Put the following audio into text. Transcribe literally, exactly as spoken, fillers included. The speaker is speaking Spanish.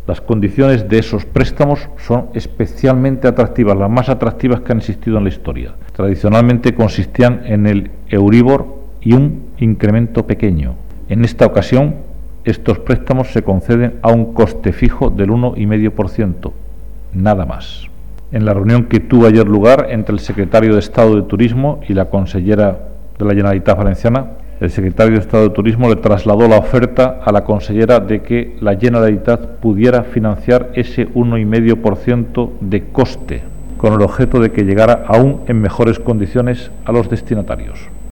Las condiciones de esos préstamos son especialmente atractivas, las más atractivas que han existido en la historia. Tradicionalmente consistían en el Euribor y un incremento pequeño. En esta ocasión, estos préstamos se conceden a un coste fijo del uno coma cinco por ciento, nada más. En la reunión que tuvo ayer lugar entre el secretario de Estado de Turismo y la consellera de la Generalitat Valenciana, el secretario de Estado de Turismo le trasladó la oferta a la consellera de que la Generalitat pudiera financiar ese uno coma cinco por ciento de coste, con el objeto de que llegara aún en mejores condiciones a los destinatarios.